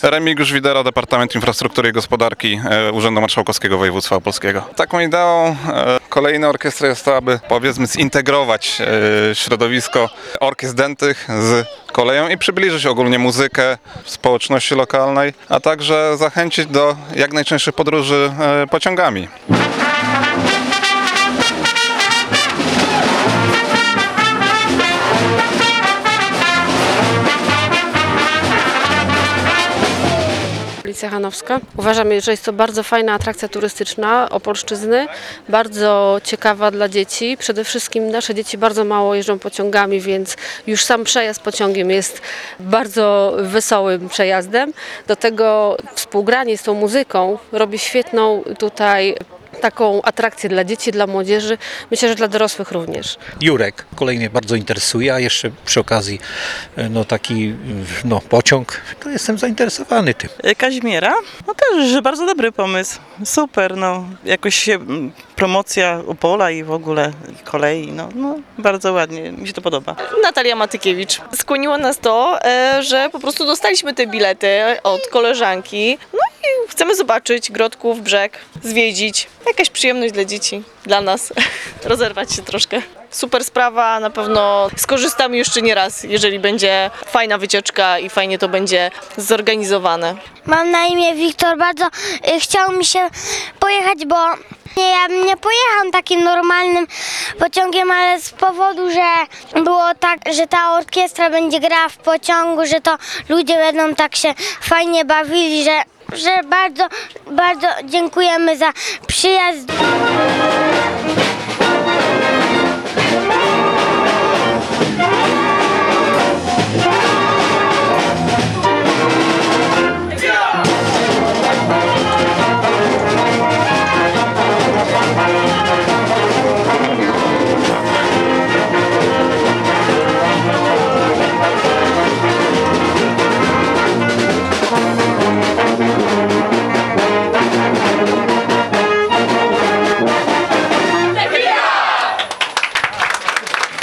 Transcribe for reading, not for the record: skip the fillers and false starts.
Remigiusz Widera, Departament Infrastruktury i Gospodarki Urzędu Marszałkowskiego Województwa Opolskiego. Taką ideą kolejnej orkiestry jest to, aby powiedzmy zintegrować środowisko orkiestr dętych z koleją i przybliżyć ogólnie muzykę w społeczności lokalnej, a także zachęcić do jak najczęstszych podróży pociągami. Ulica Hanowska. Uważam, że jest to bardzo fajna atrakcja turystyczna Opolszczyzny, bardzo ciekawa dla dzieci. Przede wszystkim nasze dzieci bardzo mało jeżdżą pociągami, więc już sam przejazd pociągiem jest bardzo wesołym przejazdem. Do tego współgranie z tą muzyką robi świetną tutaj taką atrakcję dla dzieci, dla młodzieży, myślę, że dla dorosłych również. Jurek, kolejnie bardzo interesuje, a jeszcze przy okazji taki pociąg, to jestem zainteresowany tym. Kazimiera? No też bardzo dobry pomysł, super, jakoś się promocja Opola i w ogóle kolei, bardzo ładnie, mi się to podoba. Natalia Matykiewicz. Skłoniło nas to, że po prostu dostaliśmy te bilety od koleżanki, i chcemy zobaczyć Grodków, brzeg, zwiedzić. Jakaś przyjemność dla dzieci, dla nas, rozerwać się troszkę. Super sprawa, na pewno skorzystamy jeszcze nie raz, jeżeli będzie fajna wycieczka i fajnie to będzie zorganizowane. Mam na imię Wiktor, bardzo chciało mi się pojechać, bo ja nie pojechałam takim normalnym pociągiem, ale z powodu, że było tak, że ta orkiestra będzie grała w pociągu, że to ludzie będą tak się fajnie bawili, że bardzo, bardzo dziękujemy za przyjazd.